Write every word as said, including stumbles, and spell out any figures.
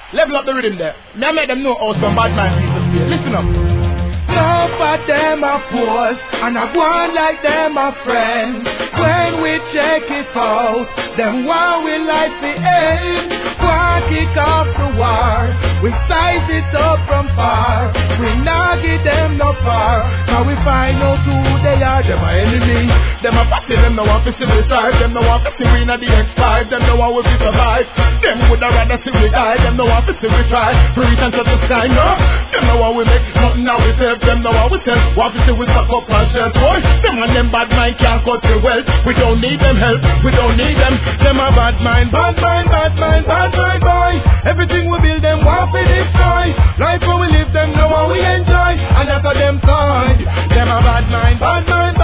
Level up the rhythm there. Now make them know how some bad man people feel. Listen up. Love for them a force, and I want like them a friend. When we check it out, them want we like the end. Want kick off the war, we size it up from far. We not give them no far. Now we find out who they are. Them a enemy, them a party. Them no want to see we thrive. Them no want to see we in the X five. Them no want we survive. Them woulda rather see we die. Them no want to see we try. Free and to the sky, no. Them no want we make nothing now we save. Them know what we tell. What we say we suck up and share. Boy, them and them bad mind can't cut the wealth. We don't need them help. We don't need them. Them a bad mind, bad mind, bad mind, bad mind, boy. Everything we build them want to destroy. Life where we live them know how we enjoy. And that's how them toy. Them a bad mind, bad mind,